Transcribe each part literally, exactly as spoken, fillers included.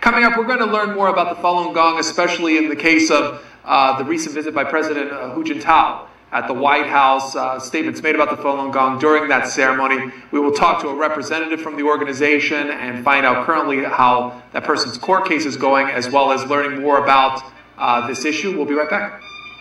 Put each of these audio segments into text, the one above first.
Coming up, we're going to learn more about the Falun Gong, especially in the case of uh, the recent visit by President uh, Hu Jintao at the White House, uh, statements made about the Falun Gong during that ceremony. We will talk to a representative from the organization and find out currently how that person's court case is going, as well as learning more about uh, this issue. We'll be right back.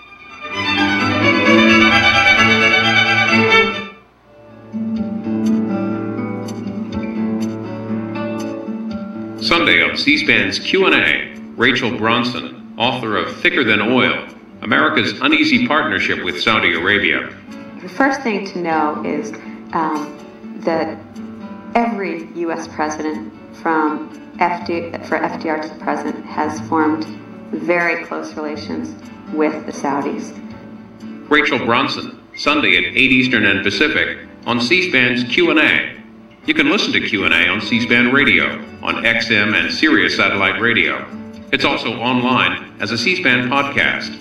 Sunday on C-SPAN's Q and A, Rachel Bronson, author of Thicker Than Oil, America's Uneasy Partnership with Saudi Arabia. The first thing to know is um, that every U S president from F D, for F D R to the present has formed very close relations with the Saudis. Rachel Bronson, Sunday at eight Eastern and Pacific on C-SPAN's Q and A. You can listen to Q and A on C-SPAN Radio, on X M and Sirius Satellite Radio. It's also online as a C-SPAN podcast.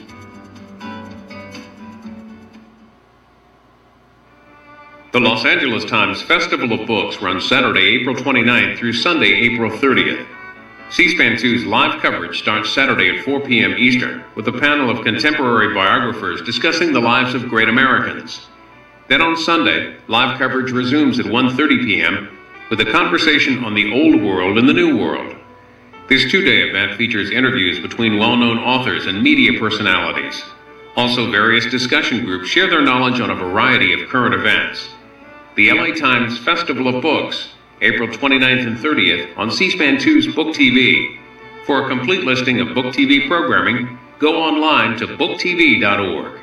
The Los Angeles Times Festival of Books runs Saturday, April twenty-ninth through Sunday, April thirtieth. C-SPAN two's live coverage starts Saturday at four p m Eastern with a panel of contemporary biographers discussing the lives of great Americans. Then on Sunday, live coverage resumes at one thirty p m with a conversation on the Old World and the New World. This two-day event features interviews between well-known authors and media personalities. Also, various discussion groups share their knowledge on a variety of current events. The L A Times Festival of Books, April twenty-ninth and thirtieth on C-SPAN two's Book T V. For a complete listing of Book T V programming, go online to book t v dot org.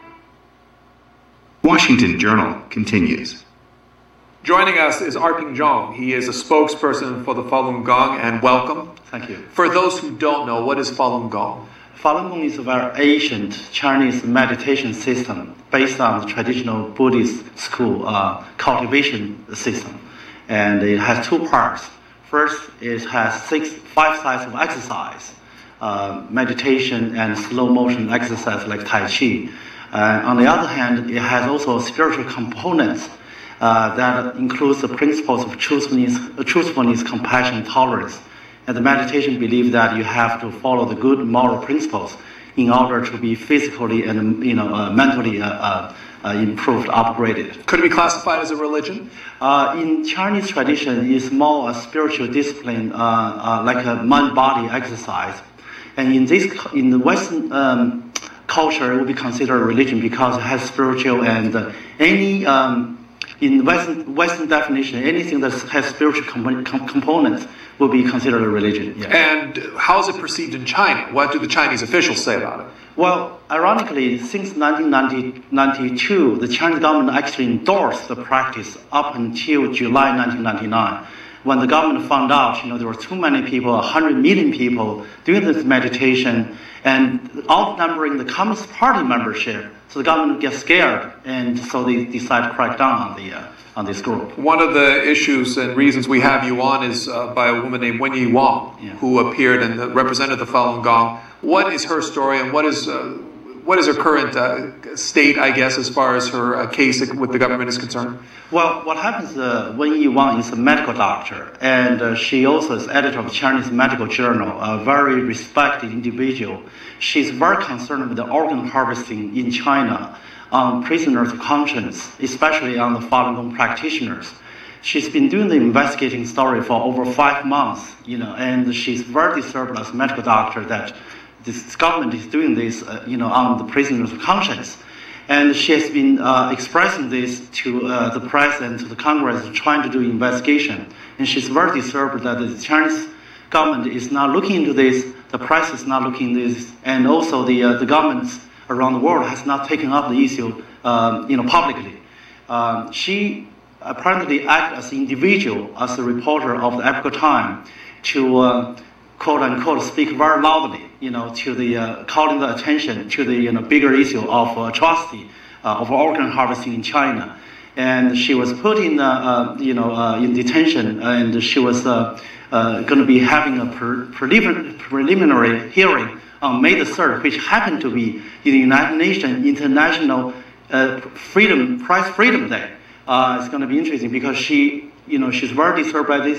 Washington Journal continues. Joining us is Arping Zhong. He is a spokesperson for the Falun Gong, and welcome. Thank you. For those who don't know, what is Falun Gong? Falun Gong is a very ancient Chinese meditation system based on the traditional Buddhist school uh, cultivation system. And it has two parts. First, it has six, five sides of exercise, uh, meditation and slow motion exercise like Tai Chi. Uh, on the other hand, it has also spiritual components uh, that includes the principles of truthfulness, uh, truthfulness, compassion, tolerance. And the meditation believes that you have to follow the good moral principles in order to be physically and you know uh, mentally uh, uh, uh, improved, upgraded. Could it be classified as a religion? Uh, in Chinese tradition, it's more a spiritual discipline, uh, uh, like a mind-body exercise. And in this, in the Western um, culture, it will be considered a religion because it has spiritual and uh, any, um, in Western, Western definition, anything that has spiritual comp com components will be considered a religion. Yeah. And how is it perceived in China? What do the Chinese officials say about it? Well, ironically, since nineteen ninety-two, the Chinese government actually endorsed the practice up until July nineteen ninety-nine. When the government found out, you know, there were too many people, one hundred million people doing this meditation and outnumbering the Communist Party membership, so the government gets scared, and so they decide to crack down on the uh, on this group. One of the issues and reasons we have you on is uh, by a woman named Wenyi Wang, yeah, who appeared and represented the Falun Gong. What is her story, and what is uh, what is her current uh, state, I guess, as far as her uh, case with the government is concerned? Well, what happens, uh, Wenyi Wang is a medical doctor, and uh, she also is editor of Chinese Medical Journal, a very respected individual. She's very concerned with the organ harvesting in China on prisoners of conscience, especially on the Falun Gong practitioners. She's been doing the investigating story for over five months, you know, and she's very disturbed as a medical doctor that this government is doing this, uh, you know, on the prisoners of conscience. And she has been uh, expressing this to uh, the press and to the Congress, trying to do investigation. And she's very disturbed that the Chinese government is not looking into this, the press is not looking into this, and also the, uh, the governments around the world has not taken up the issue um, you know, publicly. Um, she apparently acted as an individual, as a reporter of the Epoch Times, to uh, quote-unquote speak very loudly, you know, to the uh, calling the attention to the you know bigger issue of uh, atrocity uh, of organ harvesting in China, and she was put in uh, uh, you know uh, in detention, and she was uh, uh, going to be having a pre preliminary, preliminary hearing on May the third, which happened to be in the United Nations International uh, Freedom Press Freedom Day. Uh, it's going to be interesting because she you know she's very disturbed by this.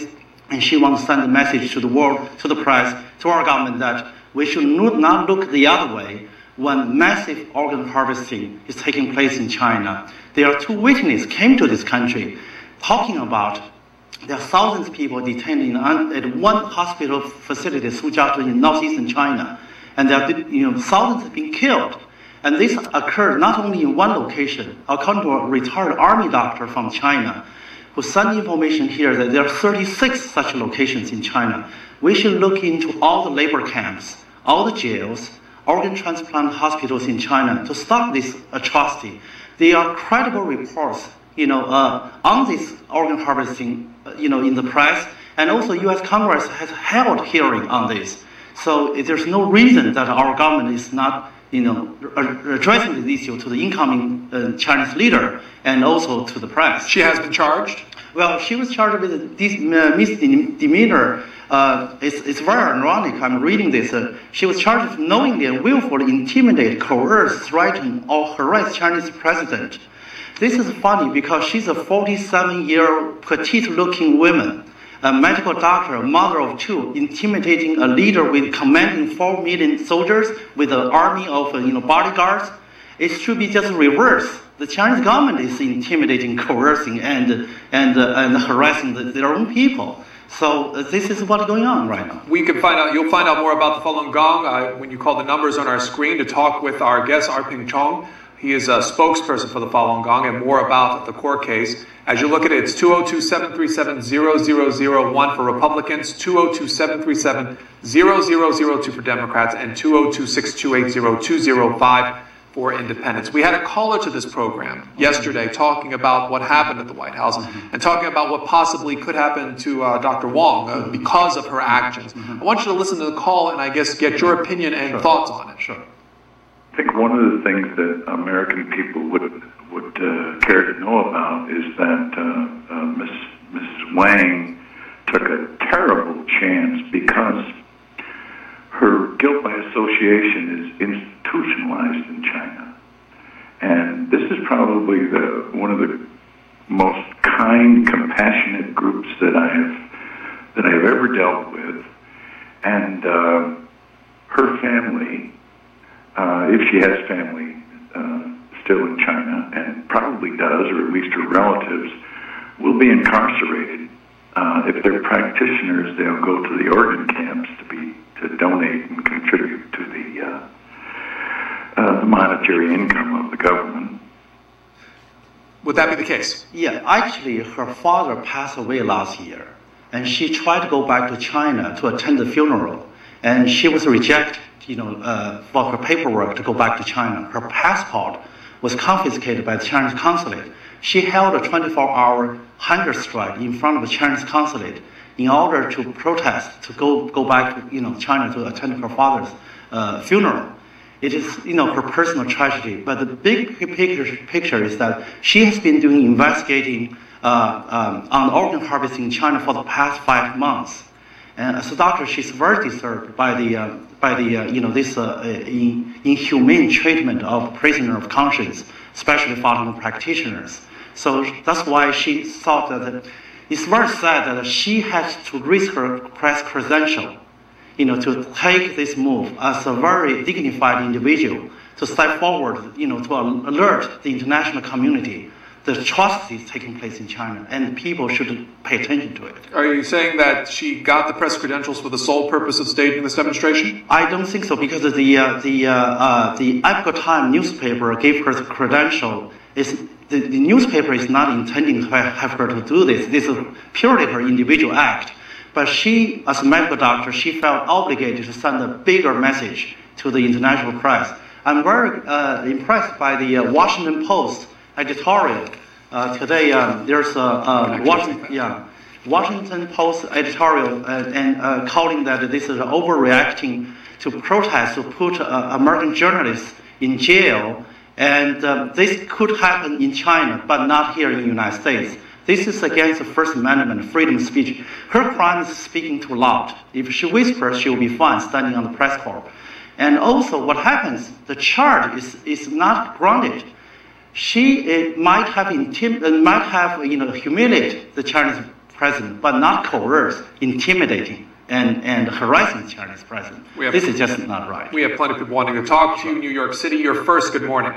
And she wants to send a message to the world, to the press, to our government that we should not look the other way when massive organ harvesting is taking place in China. There are two witnesses came to this country talking about there are thousands of people detained in, at one hospital facility, Sujiazhi, in northeastern China, and there are, you know, thousands have been killed. And this occurred not only in one location. According to a retired army doctor from China, who sent information here that there are thirty-six such locations in China. We should look into all the labor camps, all the jails, organ transplant hospitals in China to stop this atrocity. There are credible reports, you know, uh, on this organ harvesting, uh, you know, in the press, and also U S Congress has held hearing on this. So there's no reason that our government is not, you know, addressing this issue to the incoming uh, Chinese leader and also to the press. She has been charged? Well, she was charged with this uh, misdemeanor. Uh, it's, it's very ironic. I'm reading this. Uh, she was charged with knowingly and willfully intimidate, coerce, threaten, or harass Chinese president. This is funny because she's a forty-seven-year petite-looking woman, a medical doctor, a mother of two, intimidating a leader with commanding four million soldiers with an army of uh, you know, bodyguards. It should be just reverse. The Chinese government is intimidating, coercing, and and uh, and harassing the, their own people. So uh, this is what's going on right now. We can find out. You'll find out more about the Falun Gong uh, when you call the numbers on our screen to talk with our guest, Arping Chong. He is a spokesperson for the Falun Gong, and more about the court case. As you look at it, it's two oh two, seven three seven, zero zero zero one for Republicans, two oh two, seven three seven, zero zero zero two for Democrats, and two oh two, six two eight, zero two zero five for independents. We had a caller to this program yesterday talking about what happened at the White House mm-hmm. and talking about what possibly could happen to uh, Doctor Wong uh, because of her actions. Mm-hmm. I want you to listen to the call and I guess get your opinion and sure. thoughts on it. Sure. I think one of the things that American people would would uh, care to know about is that uh, uh, Miss Missus Wang took a terrible chance because her guilt by association is institutionalized in China. And this is probably the one of the most kind, compassionate groups that I have that I have ever dealt with. And uh, her family, uh, if she has family uh, still in China, and probably does, or at least her relatives, will be incarcerated. Uh, if they're practitioners, they'll go to the organ camps to be to donate and contribute to the, uh, uh, the monetary income of the government. Would that be the case? Yeah, actually, her father passed away last year, and she tried to go back to China to attend the funeral, and she was rejected, you know, uh, for her paperwork to go back to China. Her passport was confiscated by the Chinese consulate. She held a twenty-four hour hunger strike in front of the Chinese consulate in order to protest, to go, go back to, you know, China to attend her father's uh, funeral. It is, you know, her personal tragedy. But the big picture, picture is that she has been doing investigating uh, um, on organ harvesting in China for the past five months. And as a doctor, she's very disturbed by the, uh, by the uh, you know, this uh, in, inhumane treatment of prisoner of conscience, especially Falun practitioners. So that's why she thought that it's very sad that she had to risk her press credential, you know, to take this move as a very dignified individual, to step forward, you know, to alert the international community the atrocities taking place in China, and people should pay attention to it. Are you saying that she got the press credentials for the sole purpose of staging this demonstration? I don't think so, because the uh, the uh, uh, the Epoch Times newspaper gave her the credential. It's, the, the newspaper is not intending to have her to do this. This is purely her individual act. But she, as a medical doctor, she felt obligated to send a bigger message to the international press. I'm very uh, impressed by the uh, Washington Post editorial. Uh, today, um, there's a, a Washington, yeah, Washington Post editorial uh, and uh, calling that this is overreacting to protests to put uh, American journalists in jail. And uh, this could happen in China, but not here in the United States. This is against the First Amendment, freedom of speech. Her crime is speaking too loud. If she whispers, she will be fine standing on the press corps. And also, what happens, the charge is, is not grounded. She it might have intim- uh, might have you know humiliated the Chinese president, but not coerce, intimidating, and, and harassing the Chinese president. Have, this is just not right. We have plenty of people wanting to talk to you. New York City, you're first. Good morning.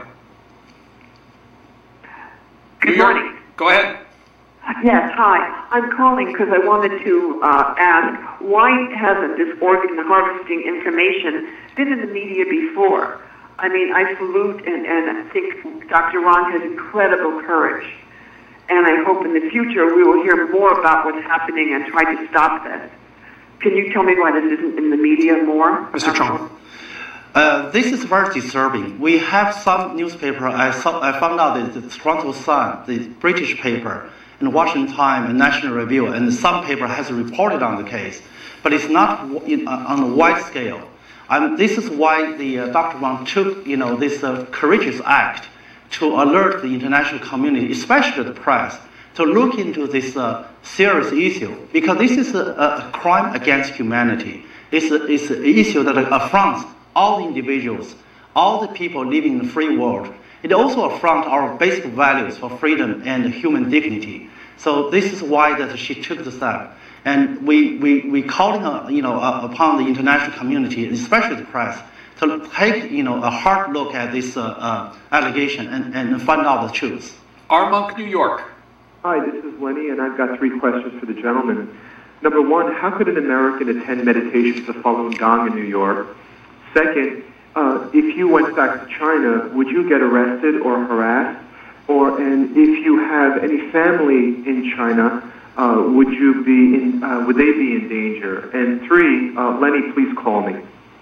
Good New York, morning. go ahead. Yes, hi. I'm calling because I wanted to uh, ask, why hasn't this organ harvesting information been in the media before? I mean, I salute and, and I think Doctor Wang has incredible courage. And I hope in the future we will hear more about what's happening and try to stop this. Can you tell me why this isn't in the media more? Mister Chong. Uh, this is very disturbing. We have some newspaper, I, saw, I found out that the Toronto Sun, the British paper, and Washington Times and National Review, and some paper has reported on the case, but it's not in, uh, on a wide scale. Um, this is why the uh, Doctor Wang took, you know, this uh, courageous act to alert the international community, especially the press, to look into this uh, serious issue, because this is a, a crime against humanity. It's, a, it's an issue that affronts all the individuals, all the people living in the free world. It also affronts our basic values for freedom and human dignity. So this is why that she took the step. And we, we, we calling uh, you know, uh, upon the international community, especially the press, to take you know, a hard look at this uh, uh, allegation and, and find out the truth. R. Monk, New York. Hi, this is Lenny, and I've got three questions for the gentleman. Number one, how could an American attend meditation to Falun Gong in New York? Second, uh, if you went back to China, would you get arrested or harassed? Or, and if you have any family in China, uh, would you be in, uh, would they be in danger? And three, uh, Lenny, please call me.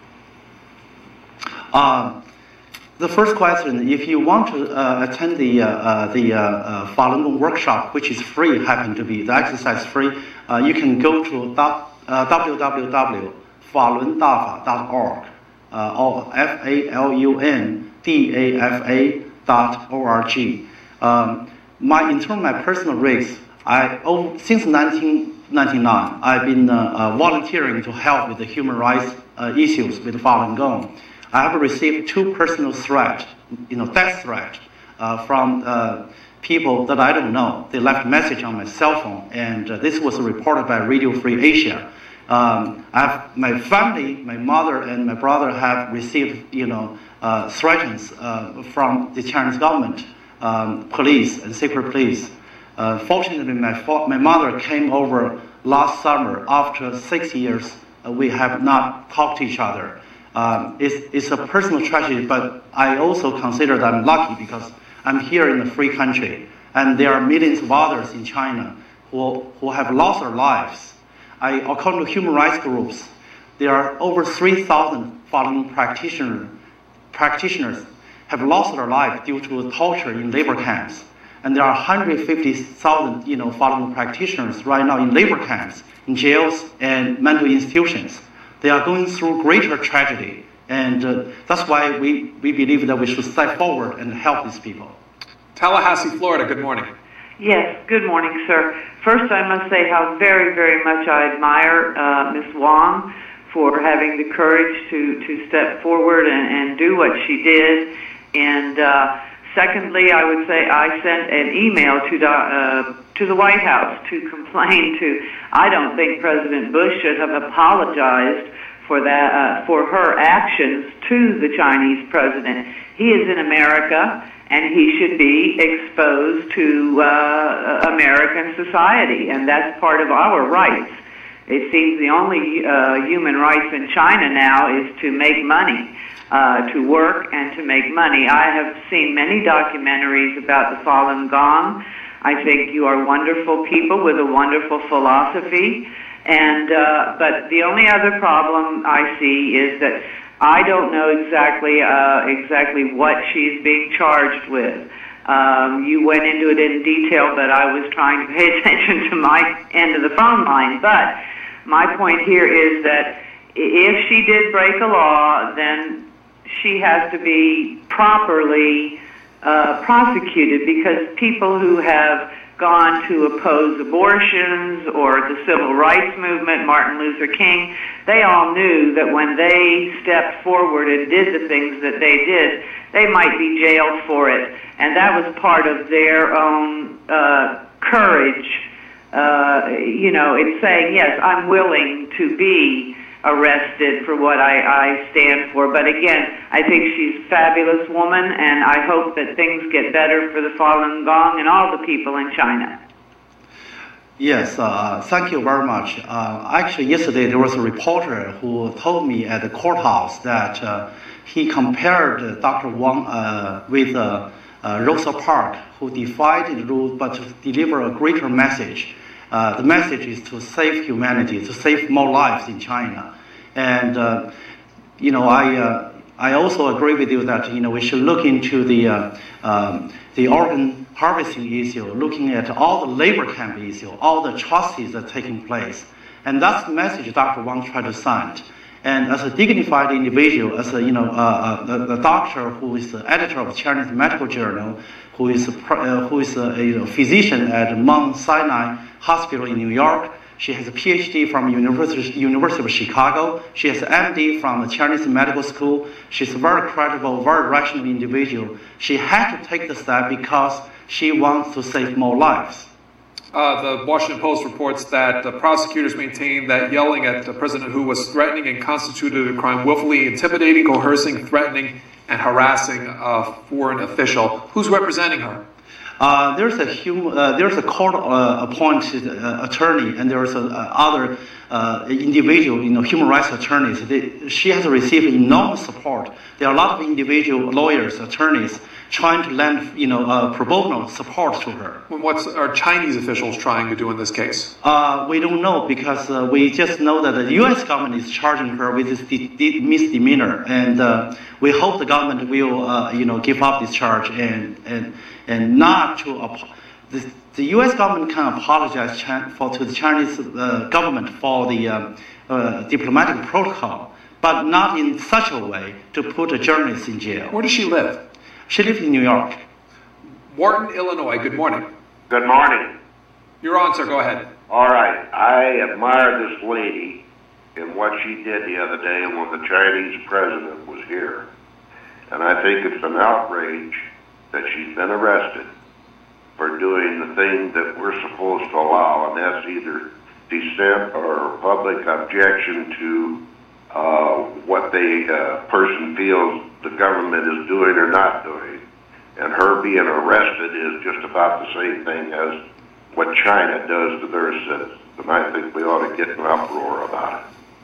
Uh, the first question, if you want to uh, attend the uh, uh, the uh, uh, Falun Gong workshop, which is free, happen to be the exercise free, uh, you can go to dot, uh, w w w dot falun dafa dot org uh, or F A L U N D A F A dot O R G. Um, my in terms of my personal risk, I oh, since nineteen ninety-nine, I've been uh, uh, volunteering to help with the human rights uh, issues with Falun Gong. I have received two personal threats, you know, death threat uh, from uh, people that I don't know. They left a message on my cell phone, and uh, this was reported by Radio Free Asia. Um, I've, my family, my mother and my brother have received, you know, uh, threats uh, from the Chinese government, um, police and secret police. Uh, fortunately, my, my mother came over last summer. After six years, uh, we have not talked to each other. Um, it's, it's a personal tragedy, but I also consider that I'm lucky because I'm here in a free country, and there are millions of others in China who, who have lost their lives. I, according to human rights groups, there are over three thousand Falun practitioners, practitioners have lost their life due to torture in labor camps. And there are one hundred fifty thousand you know, Falun practitioners right now in labor camps, in jails and mental institutions. They are going through greater tragedy, and uh, that's why we, we believe that we should step forward and help these people. Tallahassee, Florida, good morning. Yes, good morning, sir. First, I must say how very, very much I admire uh, Miz Wang for having the courage to, to step forward and, and do what she did. And uh, secondly, I would say I sent an email to the, uh, to the White House to complain to, I don't think President Bush should have apologized for that, uh, for her actions to the Chinese president. He is in America, and he should be exposed to uh, American society, and that's part of our rights. It seems the only uh, human rights in China now is to make money, uh, to work and to make money. I have seen many documentaries about the Falun Gong. I think you are wonderful people with a wonderful philosophy, and uh, but the only other problem I see is that I don't know exactly uh, exactly what she's being charged with. Um, you went into it in detail, but I was trying to pay attention to my end of the phone line. But my point here is that if she did break a law, then she has to be properly uh, prosecuted, because people who have gone to oppose abortions or the civil rights movement, Martin Luther King, they all knew that when they stepped forward and did the things that they did, they might be jailed for it. And that was part of their own uh, courage uh, you know, it's saying, yes, I'm willing to be arrested for what I, I stand for. But again, I think she's a fabulous woman, and I hope that things get better for the Falun Gong and all the people in China. Yes, uh, thank you very much. Uh, actually, yesterday there was a reporter who told me at the courthouse that uh, he compared Doctor Wang uh, with uh, uh, Rosa Parks, who defied the rules but to deliver a greater message. Uh, the message is to save humanity, to save more lives in China. And, uh, you know, I, uh, I also agree with you that, you know, we should look into the, uh, um, the organ harvesting issue, looking at all the labor camp issue, all the atrocities that are taking place. And that's the message Doctor Wang tried to send. And as a dignified individual, as a, you know, uh, uh, the, the doctor who is the editor of Chinese Medical Journal, who is a, uh, who is a, a physician at Mount Sinai Hospital in New York, she has a P H D from University, University of Chicago. She has an M D from the Chinese Medical School. She's a very credible, very rational individual. She had to take the step because she wants to save more lives. Uh, the Washington Post reports that the prosecutors maintain that yelling at President Hu was threatening and constituted a crime, willfully intimidating, coercing, threatening, and harassing a foreign official. Who's representing her? Uh, there's a hum, uh, there's a court-appointed uh, uh, attorney, and there's a, uh, other uh, individual, you know, human rights attorneys. They, she has received enormous support. There are a lot of individual lawyers, attorneys, trying to lend, you know, uh, pro bono support to her. What are Chinese officials trying to do in this case? Uh, we don't know, because uh, we just know that the U S government is charging her with this misdemeanor, and uh, we hope the government will, uh, you know, give up this charge and and and not to. The, the U S government can apologize for to the Chinese uh, government for the uh, uh, diplomatic protocol, but not in such a way to put a journalist in jail. Where does she live? She lives in New York. Wharton, Illinois. Good morning. Good morning. You're on, sir. Go ahead. All right. I admire this lady in what she did the other day when the Chinese president was here. And I think it's an outrage that she's been arrested for doing the thing that we're supposed to allow, and that's either dissent or public objection to uh, what the uh, person feels the government is doing or not doing. And her being arrested is just about the same thing as what China does to their citizens. And I think we ought to get an uproar about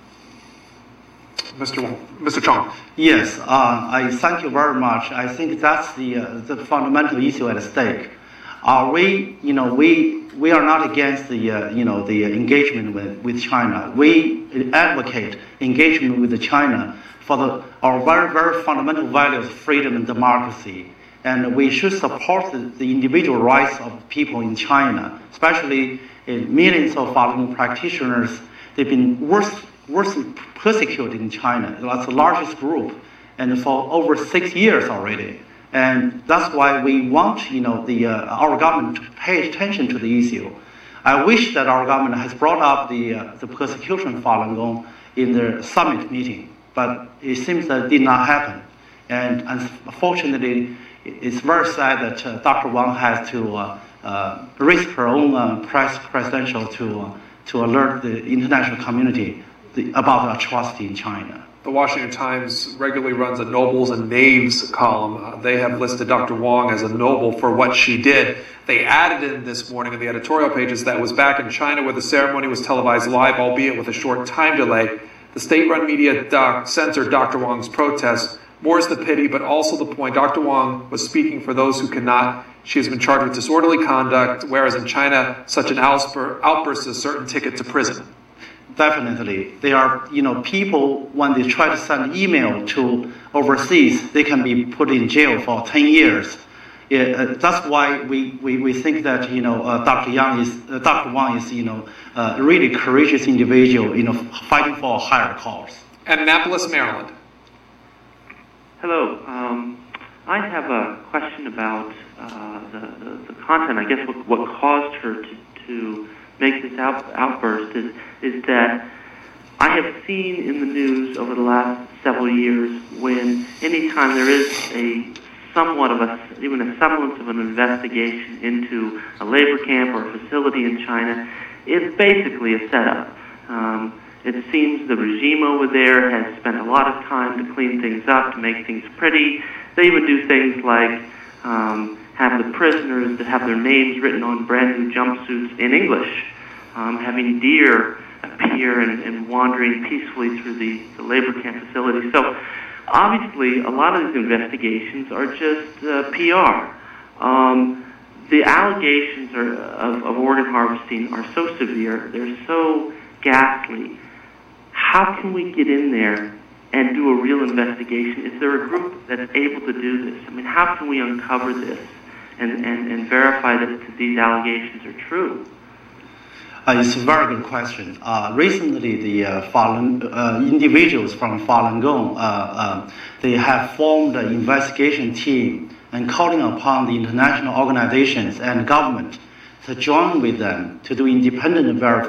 it. Mister Mister Chong. Yes, uh, I thank you very much. I think that's the uh, the fundamental issue at stake. Are we, you know, we we are not against the uh, you know the engagement with, with China. We advocate engagement with China for the our very very fundamental values, freedom and democracy, and we should support the, the individual rights of people in China, especially in millions of Falun Gong practitioners. They've been worse worse persecuted in China. That's the largest group, and for over six years already. And that's why we want, you know, the uh, our government to pay attention to the issue. I wish that our government has brought up the uh, the persecution of Falun Gong in the summit meeting, but it seems that it did not happen. And unfortunately, it's very sad that uh, Doctor Wang has to uh, uh, risk her own uh, press credential to uh, to alert the international community the, about the atrocity in China. The Washington Times regularly runs a nobles and knaves column. Uh, they have listed Doctor Wang as a noble for what she did. They added in this morning in the editorial pages that it was back in China where the ceremony was televised live, albeit with a short time delay. The state-run media doc censored Doctor Wang's protest. More is the pity, but also the point. Doctor Wang was speaking for those who cannot. She has been charged with disorderly conduct, whereas in China, such an outburst is a certain ticket to prison. Definitely. There are, you know, people, when they try to send email to overseas, they can be put in jail for ten years. Yeah, uh, that's why we, we, we think that, you know, uh, Doctor Yang is, uh, Doctor Wang is, you know, uh, a really courageous individual, you know, fighting for a higher cause. Annapolis, Maryland. Hello. Um, I have a question about uh, the, the, the content. I guess what, what caused her to, to make this out, outburst is, is that I have seen in the news over the last several years when anytime there is a somewhat of a, even a semblance of an investigation into a labor camp or a facility in China, it's basically a setup. Um, it seems the regime over there has spent a lot of time to clean things up, to make things pretty. They would do things like um, have the prisoners that have their names written on brand new jumpsuits in English, um, having deer appear and, and wandering peacefully through the, the labor camp facility. So obviously, a lot of these investigations are just uh, P R. Um, the allegations are, of, of organ harvesting are so severe, they're so ghastly. How can we get in there and do a real investigation? Is there a group that's able to do this? I mean, how can we uncover this and, and, and verify that these allegations are true? Uh, it's a very good question. Uh, recently, the uh, Falun, uh, individuals from Falun Gong, uh, uh, they have formed an investigation team and calling upon the international organizations and government to join with them to do independent verification.